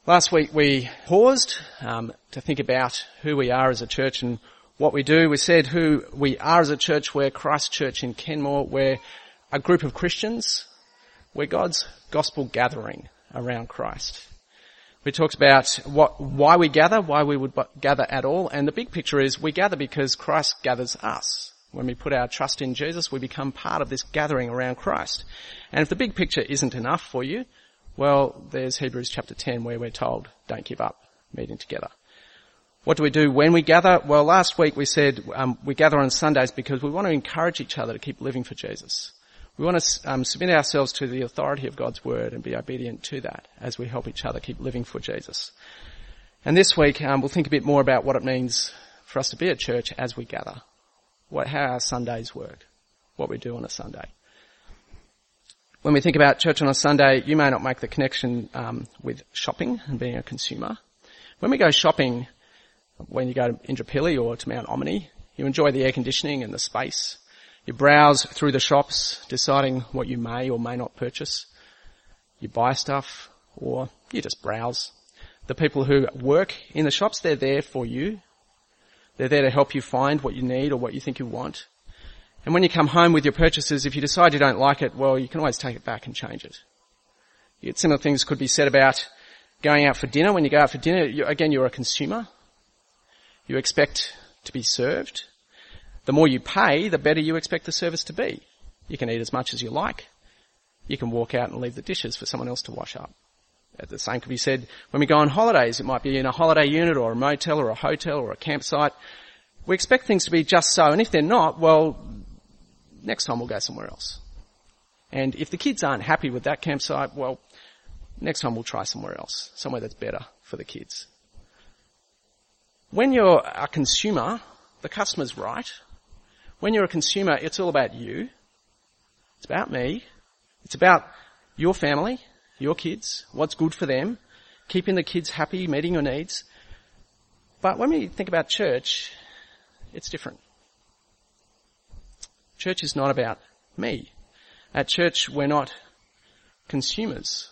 Last week we paused to think about who we are as a church and what we do. We said who we are as a church. We're Christ Church in Kenmore. We're a group of Christians. We're God's gospel gathering around Christ. We talked about why we gather, why we would gather at all, and the big picture is we gather because Christ gathers us. When we put our trust in Jesus, we become part of this gathering around Christ. And if the big picture isn't enough for you, well, there's Hebrews chapter 10 where we're told, don't give up meeting together. What do we do when we gather? Well, last week we said we gather on Sundays because we want to encourage each other to keep living for Jesus. We want to submit ourselves to the authority of God's word and be obedient to that as we help each other keep living for Jesus. And this week we'll think a bit more about what it means for us to be a church as we gather, how our Sundays work, what we do on a Sunday. When we think about church on a Sunday, you may not make the connection with shopping and being a consumer. When we go shopping, when you go to Indooroopilly or to Mount Omni, you enjoy the air conditioning and the space. You browse through the shops, deciding what you may or may not purchase. You buy stuff or you just browse. The people who work in the shops, they're there for you. They're there to help you find what you need or what you think you want. And when you come home with your purchases, if you decide you don't like it, well, you can always take it back and change it. Similar things could be said about going out for dinner. When you go out for dinner, you're a consumer. You expect to be served. The more you pay, the better you expect the service to be. You can eat as much as you like. You can walk out and leave the dishes for someone else to wash up. The same could be said when we go on holidays. It might be in a holiday unit or a motel or a hotel or a campsite. We expect things to be just so, and if they're not, well, next time we'll go somewhere else. And if the kids aren't happy with that campsite, well, next time we'll try somewhere else, somewhere that's better for the kids. When you're a consumer, the customer's right. When you're a consumer, it's all about you. It's about me. It's about your family, your kids, what's good for them, keeping the kids happy, meeting your needs. But when we think about church, it's different. Church is not about me. At church, we're not consumers.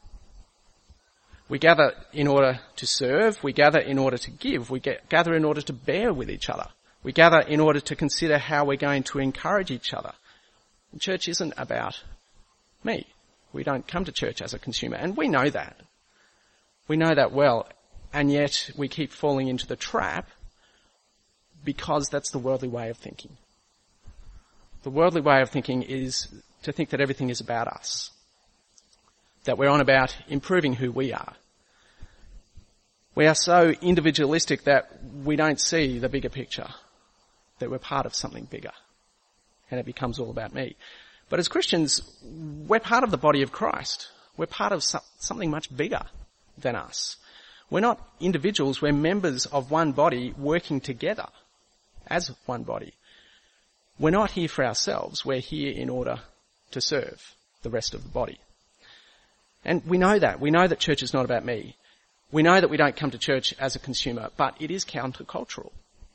We gather in order to serve. We gather in order to give. We gather in order to bear with each other. We gather in order to consider how we're going to encourage each other. And church isn't about me. We don't come to church as a consumer, and we know that. We know that well, and yet we keep falling into the trap because that's the worldly way of thinking. The worldly way of thinking is to think that everything is about us, that we're on about improving who we are. We are so individualistic that we don't see the bigger picture, that we're part of something bigger, and it becomes all about me. But as Christians, we're part of the body of Christ. We're part of something much bigger than us. We're not individuals, we're members of one body working together as one body. We're not here for ourselves, we're here in order to serve the rest of the body. And we know that. We know that church is not about me. We know that we don't come to church as a consumer, but it is countercultural.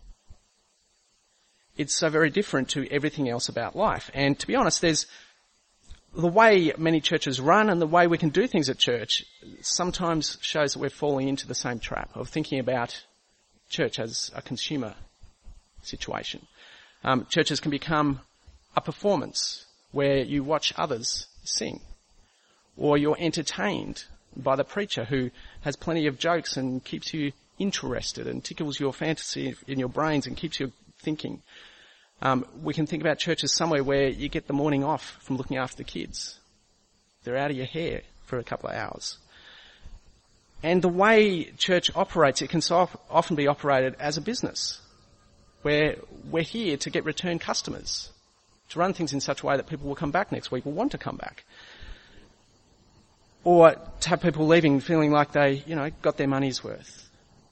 It's so very different to everything else about life. And to be honest, there's the way many churches run and the way we can do things at church sometimes shows that we're falling into the same trap of thinking about church as a consumer situation. Churches can become a performance where you watch others sing, or you're entertained by the preacher who has plenty of jokes and keeps you interested and tickles your fantasy in your brains and keeps you thinking. We can think about church as somewhere where you get the morning off from looking after the kids. They're out of your hair for a couple of hours. And the way church operates, it can so often be operated as a business, where we're here to get return customers, to run things in such a way that people will come back next week, will want to come back. Or to have people leaving feeling like they, got their money's worth.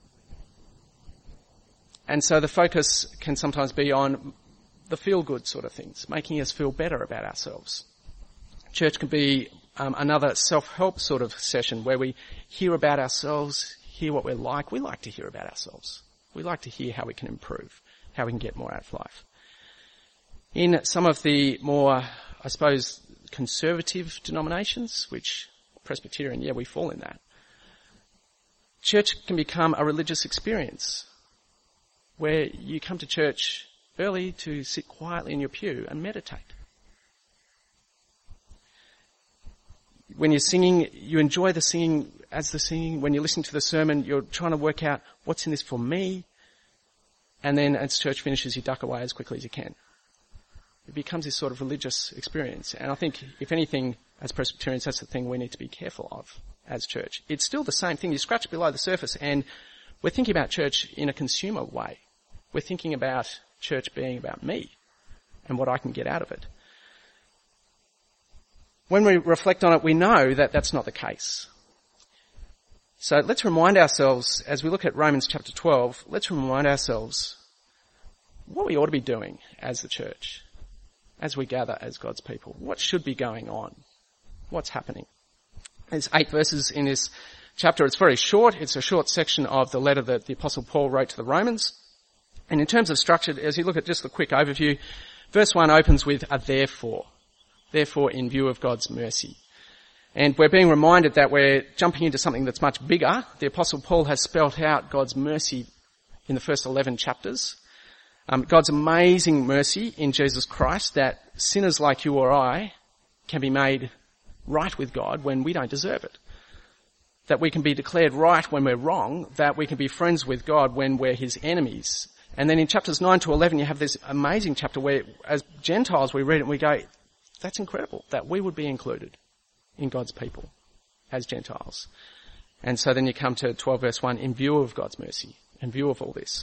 And so the focus can sometimes be on the feel-good sort of things, making us feel better about ourselves. Church can be another self-help sort of session where we hear about ourselves, hear what we're like. We like to hear about ourselves. We like to hear how we can improve, how we can get more out of life. In some of the more, I suppose, conservative denominations, which Presbyterian, we fall in that. Church can become a religious experience where you come to church early to sit quietly in your pew and meditate. When you're singing, you enjoy the singing as the singing. When you're listening to the sermon, you're trying to work out what's in this for me. And then as church finishes, you duck away as quickly as you can. It becomes this sort of religious experience. And I think, if anything, as Presbyterians, that's the thing we need to be careful of as church. It's still the same thing. You scratch below the surface and we're thinking about church in a consumer way. We're thinking about church being about me and what I can get out of it. When we reflect on it, we know that that's not the case. So let's remind ourselves, as we look at Romans chapter 12, let's remind ourselves what we ought to be doing as the church, as we gather as God's people. What should be going on? What's happening? There's 8 verses in this chapter. It's very short. It's a short section of the letter that the Apostle Paul wrote to the Romans. And in terms of structure, as you look at just the quick overview, verse 1 opens with a therefore. Therefore, in view of God's mercy. And we're being reminded that we're jumping into something that's much bigger. The Apostle Paul has spelt out God's mercy in the first 11 chapters. God's amazing mercy in Jesus Christ, that sinners like you or I can be made right with God when we don't deserve it. That we can be declared right when we're wrong, that we can be friends with God when we're his enemies. And then in chapters 9 to 11 you have this amazing chapter where, as Gentiles, we read it and we go, that's incredible, that we would be included in God's people as Gentiles. And so then you come to 12 verse 1, in view of God's mercy, in view of all this.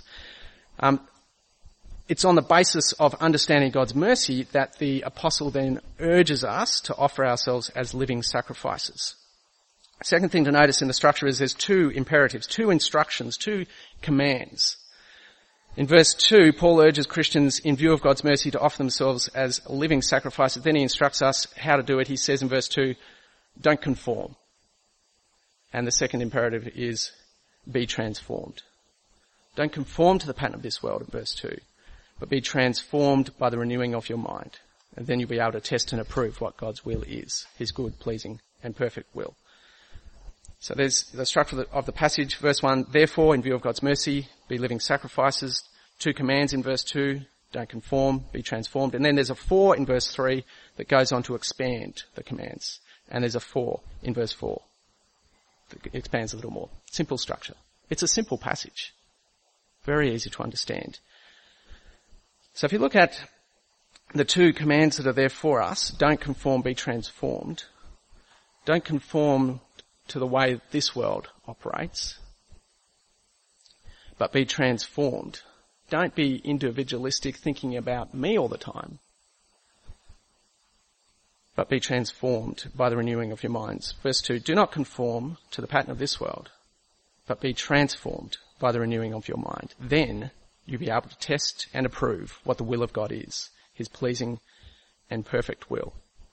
It's on the basis of understanding God's mercy that the apostle then urges us to offer ourselves as living sacrifices. Second thing to notice in the structure is there's 2 imperatives, 2 instructions, 2 commands. In verse 2, Paul urges Christians, in view of God's mercy, to offer themselves as living sacrifices. Then he instructs us how to do it. He says in verse 2, don't conform. And the second imperative is, be transformed. Don't conform to the pattern of this world in verse 2, but be transformed by the renewing of your mind. And then you'll be able to test and approve what God's will is, his good, pleasing, and perfect will. So there's the structure of the passage. Verse 1, therefore, in view of God's mercy, be living sacrifices. 2 commands in verse 2, don't conform, be transformed. And then there's a 4 in verse 3 that goes on to expand the commands. And there's a 4 in verse 4 that expands a little more. Simple structure. It's a simple passage. Very easy to understand. So if you look at the 2 commands that are there for us, don't conform, be transformed. Don't conform to the way this world operates, but be transformed. Don't be individualistic, thinking about me all the time, but be transformed by the renewing of your minds. Verse 2, do not conform to the pattern of this world, but be transformed by the renewing of your mind. Then you'll be able to test and approve what the will of God is, his pleasing and perfect will.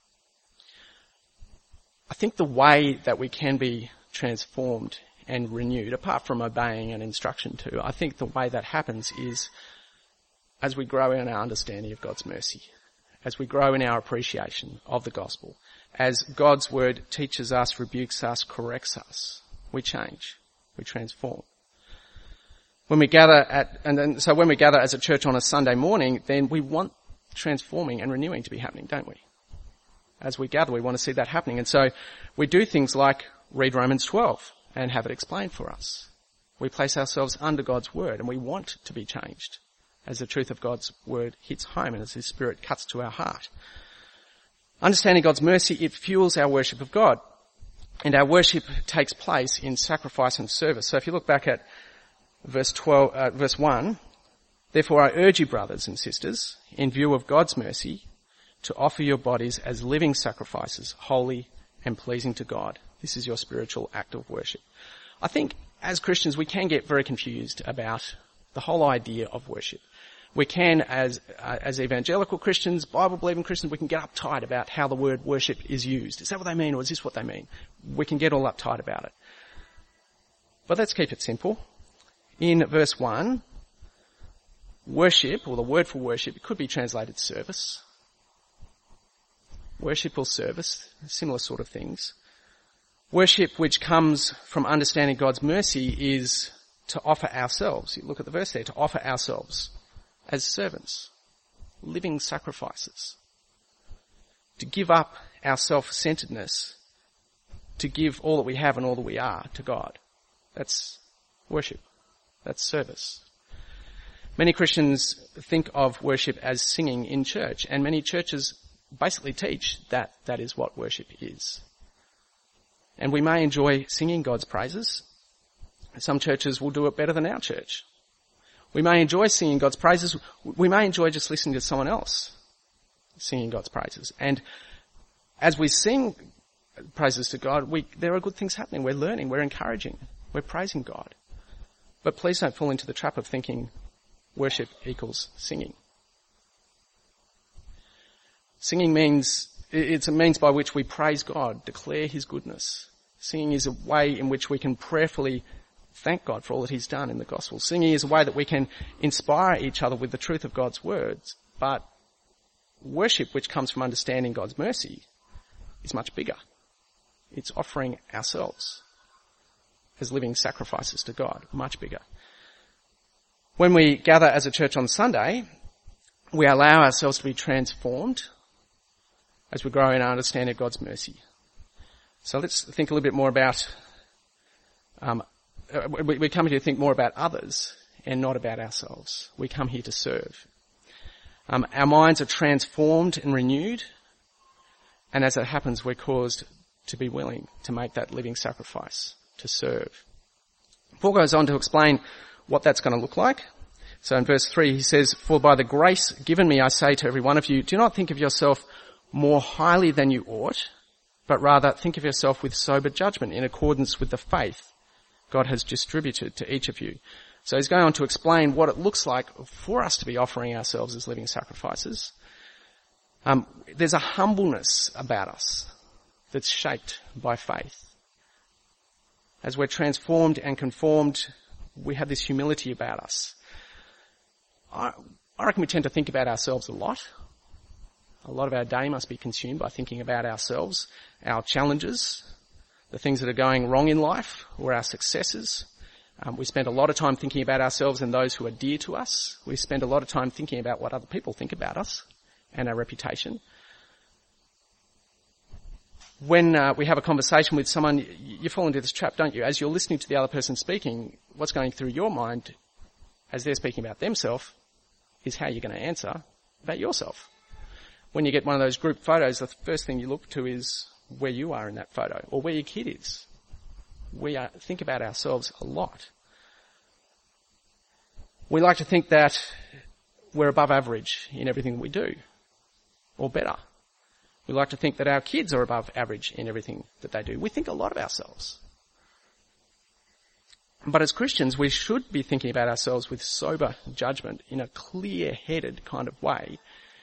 I think the way that we can be transformed and renewed, apart from obeying an instruction to, I think the way that happens is as we grow in our understanding of God's mercy, as we grow in our appreciation of the gospel, as God's word teaches us, rebukes us, corrects us, we change, we transform. When we gather when we gather as a church on a Sunday morning, then we want transforming and renewing to be happening, don't we? As we gather, we want to see that happening. And so we do things like read Romans 12 and have it explained for us. We place ourselves under God's word and we want to be changed as the truth of God's word hits home and as his spirit cuts to our heart. Understanding God's mercy, it fuels our worship of God. And our worship takes place in sacrifice and service. So if you look back at verse 1, therefore I urge you, brothers and sisters, in view of God's mercy, to offer your bodies as living sacrifices, holy and pleasing to God. This is your spiritual act of worship. I think as Christians we can get very confused about the whole idea of worship. We can, as evangelical Christians, Bible-believing Christians, we can get uptight about how the word worship is used. Is that what they mean, or is this what they mean? We can get all uptight about it. But let's keep it simple. In verse 1, worship, or the word for worship, it could be translated service. Worship or service, similar sort of things. Worship which comes from understanding God's mercy is to offer ourselves. You look at the verse there, to offer ourselves as servants, living sacrifices, to give up our self-centeredness, to give all that we have and all that we are to God. That's worship. That's service. Many Christians think of worship as singing in church, and many churches basically teach that that is what worship is. And we may enjoy singing God's praises. Some churches will do it better than our church. We may enjoy singing God's praises. We may enjoy just listening to someone else singing God's praises. And as we sing praises to God, there are good things happening. We're learning, we're encouraging, we're praising God. But please don't fall into the trap of thinking worship equals singing. Singing it's a means by which we praise God, declare his goodness. Singing is a way in which we can prayerfully thank God for all that he's done in the gospel. Singing is a way that we can inspire each other with the truth of God's words. But worship, which comes from understanding God's mercy, is much bigger. It's offering ourselves as living sacrifices to God, much bigger. When we gather as a church on Sunday, we allow ourselves to be transformed as we grow in our understanding of God's mercy. So let's think a little bit more about, we come here to think more about others and not about ourselves. We come here to serve. Our minds are transformed and renewed, and as that happens, we're caused to be willing to make that living sacrifice, to serve. Paul goes on to explain what that's going to look like. So in verse 3 he says, "For by the grace given me I say to every one of you, do not think of yourself more highly than you ought, but rather think of yourself with sober judgment in accordance with the faith God has distributed to each of you." So he's going on to explain what it looks like for us to be offering ourselves as living sacrifices. There's a humbleness about us that's shaped by faith. As we're transformed and conformed, we have this humility about us. I reckon we tend to think about ourselves a lot. A lot of our day must be consumed by thinking about ourselves, our challenges, the things that are going wrong in life, or our successes. We spend a lot of time thinking about ourselves and those who are dear to us. We spend a lot of time thinking about what other people think about us and our reputation. When we have a conversation with someone, you fall into this trap, don't you? As you're listening to the other person speaking, what's going through your mind as they're speaking about themselves is how you're going to answer about yourself. When you get one of those group photos, the first thing you look to is where you are in that photo, or where your kid is. We think about ourselves a lot. We like to think that we're above average in everything we do, or better. We like to think that our kids are above average in everything that they do. We think a lot of ourselves. But as Christians, we should be thinking about ourselves with sober judgment in a clear-headed kind of way.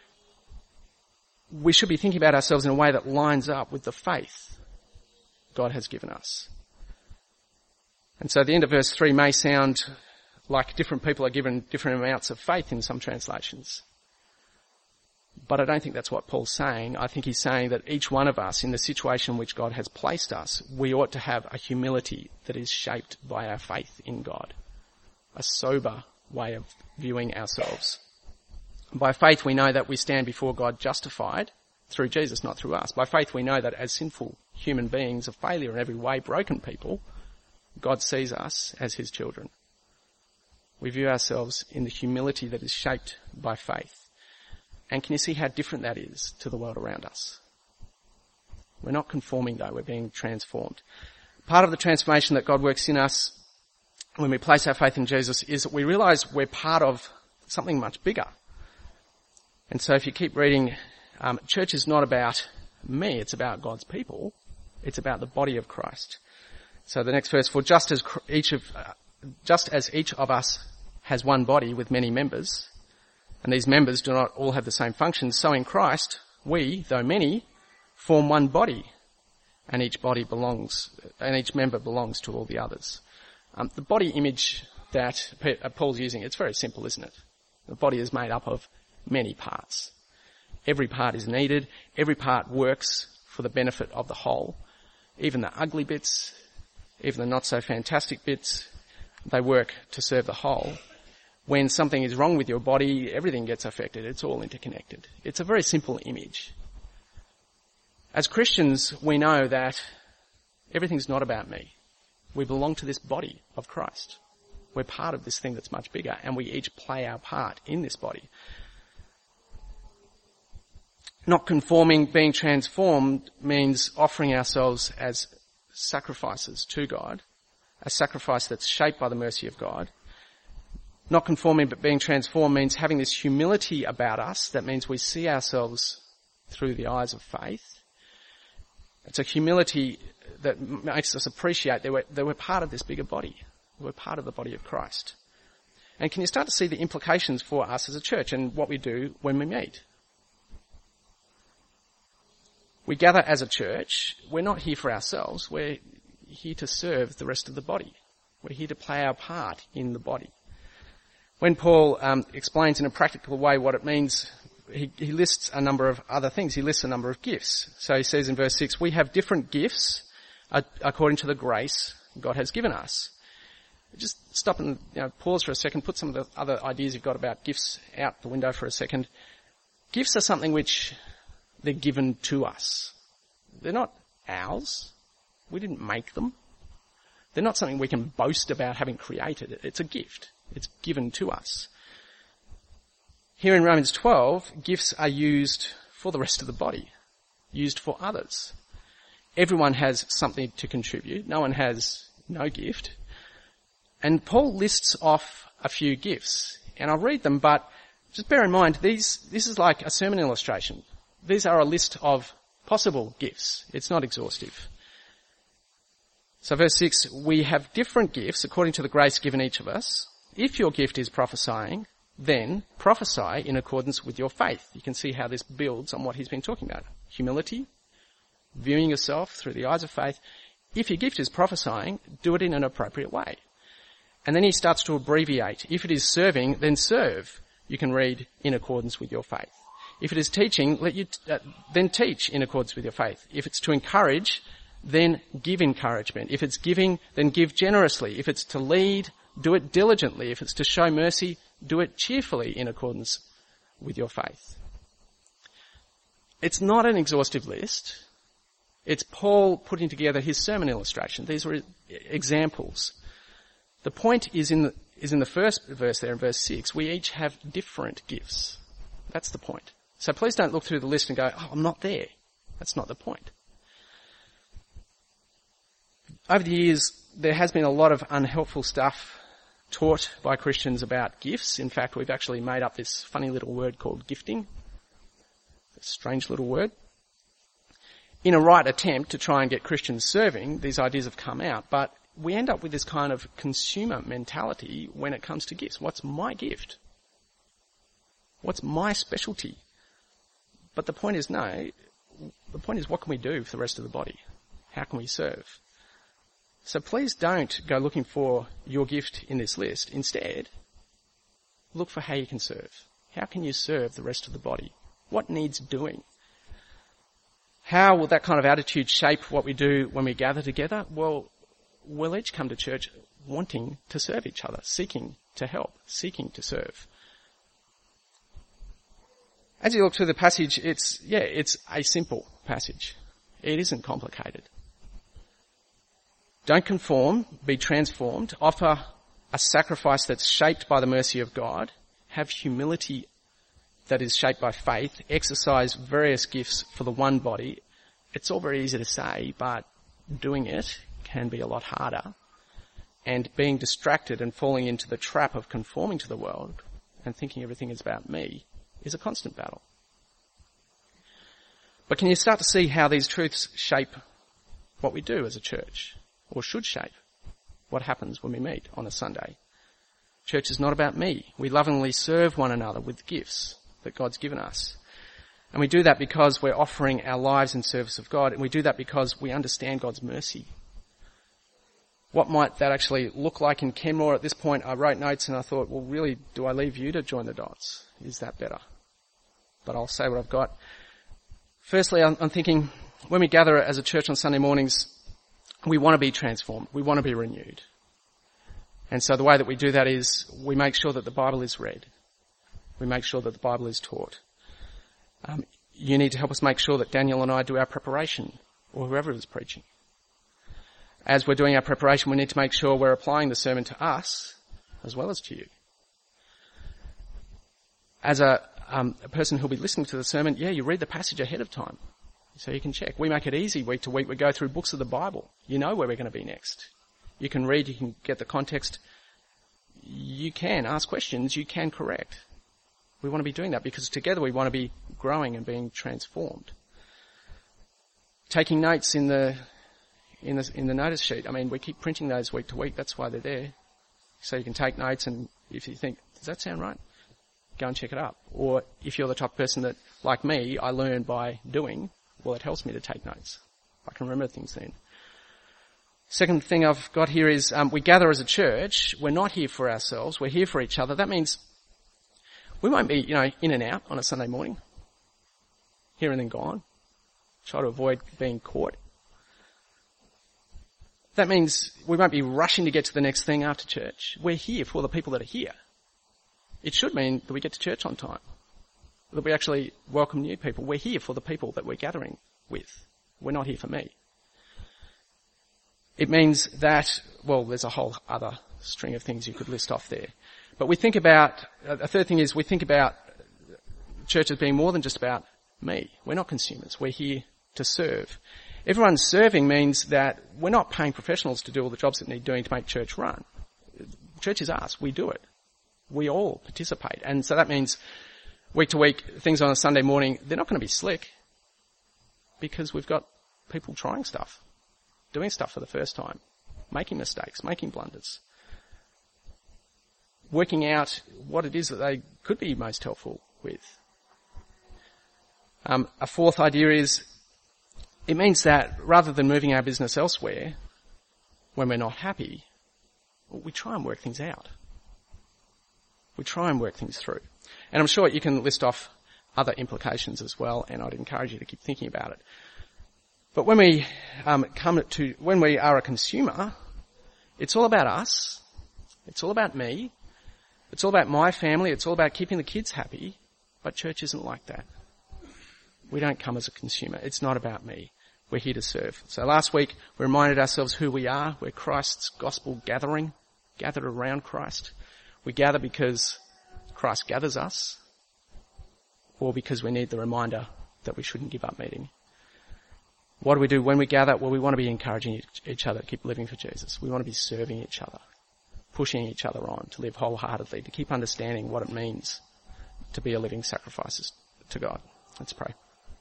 We should be thinking about ourselves in a way that lines up with the faith God has given us. And so the end of verse 3 may sound like different people are given different amounts of faith in some translations. But I don't think that's what Paul's saying. I think he's saying that each one of us, in the situation in which God has placed us, we ought to have a humility that is shaped by our faith in God. A sober way of viewing ourselves. By faith we know that we stand before God justified through Jesus, not through us. By faith we know that as sinful human beings, a failure in every way, broken people, God sees us as his children. We view ourselves in the humility that is shaped by faith. And can you see how different that is to the world around us? We're not conforming though, we're being transformed. Part of the transformation that God works in us when we place our faith in Jesus is that we realise we're part of something much bigger. And so if you keep reading, church is not about me, it's about God's people. It's about the body of Christ. So the next verse, "For just as each of us has one body with many members, and these members do not all have the same functions, so in Christ, we, though many, form one body, and each member belongs to all the others." The body image that Paul's using, it's very simple, isn't it? The body is made up of many parts. Every part is needed. Every part works for the benefit of the whole. even the ugly bits, even the not so fantastic bits, they work to serve the whole. When something is wrong with your body, everything gets affected. It's all interconnected. It's a very simple image. As Christians, we know that everything's not about me. We belong to this body of Christ. We're part of this thing that's much bigger, and we each play our part in this body. Not conforming, being transformed means offering ourselves as sacrifices to God, a sacrifice that's shaped by the mercy of God. Not conforming but being transformed means having this humility about us. That means we see ourselves through the eyes of faith. It's a humility that makes us appreciate that we're part of this bigger body. We're part of the body of Christ. And can you start to see the implications for us as a church and what we do when we meet? We gather as a church. We're not here for ourselves. We're here to serve the rest of the body. We're here to play our part in the body. When Paul explains in a practical way what it means, he lists a number of other things. He lists a number of gifts. So he says in verse 6, we have different gifts according to the grace God has given us. Just stop and pause for a second, put some of the other ideas you've got about gifts out the window for a second. Gifts are something which they're given to us. They're not ours. We didn't make them. They're not something we can boast about having created. It's a gift. It's given to us. Here in Romans 12, gifts are used for the rest of the body, used for others. Everyone has something to contribute. No one has no gift. And Paul lists off a few gifts, and I'll read them, but just bear in mind, this is like a sermon illustration. These are a list of possible gifts. It's not exhaustive. So verse 6, we have different gifts according to the grace given each of us. If your gift is prophesying, then prophesy in accordance with your faith. You can see how this builds on what he's been talking about. Humility, viewing yourself through the eyes of faith. If your gift is prophesying, do it in an appropriate way. And then he starts to abbreviate. If it is serving, then serve. You can read in accordance with your faith. If it is teaching, then teach in accordance with your faith. If it's to encourage, then give encouragement. If it's giving, then give generously. If it's to lead, do it diligently. If it's to show mercy, do it cheerfully in accordance with your faith. It's not an exhaustive list. It's Paul putting together his sermon illustration. These are examples. The point is in the first verse there in verse 6. We each have different gifts. That's the point. So please don't look through the list and go, oh, I'm not there. That's not the point. Over the years, there has been a lot of unhelpful stuff taught by Christians about gifts. In fact, we've actually made up this funny little word called gifting. A strange little word. In a right attempt to try and get Christians serving, these ideas have come out, but we end up with this kind of consumer mentality when it comes to gifts. What's my gift? What's my specialty? But the point is what can we do for the rest of the body? How can we serve? So please don't go looking for your gift in this list. Instead, look for how you can serve. How can you serve the rest of the body? What needs doing? How will that kind of attitude shape what we do when we gather together? Well, we'll each come to church wanting to serve each other, seeking to help, seeking to serve. As you look through the passage, it's a simple passage. It isn't complicated. Don't conform, be transformed, offer a sacrifice that's shaped by the mercy of God, have humility that is shaped by faith, exercise various gifts for the one body. It's all very easy to say, but doing it can be a lot harder. And being distracted and falling into the trap of conforming to the world and thinking everything is about me is a constant battle. But can you start to see how these truths shape what we do as a church, or should shape what happens when we meet on a Sunday? Church is not about me. We lovingly serve one another with gifts that God's given us. And we do that because we're offering our lives in service of God, and we do that because we understand God's mercy. What might that actually look like in Kenmore? At this point, I wrote notes and I thought, well, really, do I leave you to join the dots? Is that better? But I'll say what I've got. Firstly, I'm thinking, when we gather as a church on Sunday mornings, We want to be transformed. We want to be renewed. And so the way that we do that is we make sure that the Bible is read. We make sure that the Bible is taught. You need to help us make sure that Daniel and I do our preparation, or whoever is preaching. As we're doing our preparation, we need to make sure we're applying the sermon to us as well as to you. As a person who'll be listening to the sermon, you read the passage ahead of time so you can check. We make it easy week to week. We go through books of the Bible. You know where we're going to be next. You can read, you can get the context. You can ask questions, you can correct. We want to be doing that because together we want to be growing and being transformed. Taking notes in the notice sheet. I mean, we keep printing those week to week. That's why they're there. So you can take notes, and if you think, does that sound right? Go and check it up. Or if you're the type of person that, like me, I learn by doing, well, it helps me to take notes. I can remember things then. Second thing I've got here is we gather as a church. We're not here for ourselves. We're here for each other. That means we won't be, in and out on a Sunday morning. Here and then gone. Try to avoid being caught. That means we won't be rushing to get to the next thing after church. We're here for the people that are here. It should mean that we get to church on time. That we actually welcome new people. We're here for the people that we're gathering with. We're not here for me. It means that, well, there's a whole other string of things you could list off there. But we think about, a third thing is we think about church as being more than just about me. We're not consumers. We're here to serve. Everyone serving means that we're not paying professionals to do all the jobs that need doing to make church run. Church is us. We do it. We all participate. And so that means week to week, things on a Sunday morning, they're not going to be slick because we've got people trying stuff, doing stuff for the first time, making mistakes, making blunders, working out what it is that they could be most helpful with. A fourth idea is it means that rather than moving our business elsewhere when we're not happy, we try and work things out. We try and work things through. And I'm sure you can list off other implications as well, and I'd encourage you to keep thinking about it. But when we when we are a consumer, it's all about us. It's all about me. It's all about my family. It's all about keeping the kids happy. But church isn't like that. We don't come as a consumer. It's not about me. We're here to serve. So last week we reminded ourselves who we are. We're Christ's gospel gathering, gathered around Christ. We gather because Christ gathers us, or because we need the reminder that we shouldn't give up meeting. What do we do when we gather? Well, we want to be encouraging each other to keep living for Jesus. We want to be serving each other, pushing each other on to live wholeheartedly, to keep understanding what it means to be a living sacrifice to God. Let's pray.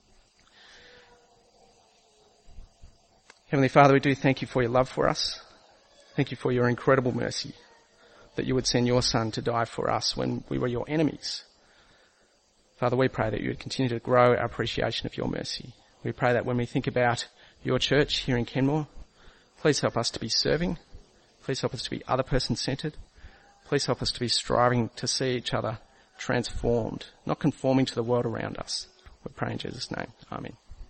Heavenly Father, we do thank you for your love for us. Thank you for your incredible mercy, that you would send your Son to die for us when we were your enemies. Father, we pray that you would continue to grow our appreciation of your mercy. We pray that when we think about your church here in Kenmore, please help us to be serving. Please help us to be other person centred. Please help us to be striving to see each other transformed, not conforming to the world around us. We pray in Jesus' name. Amen.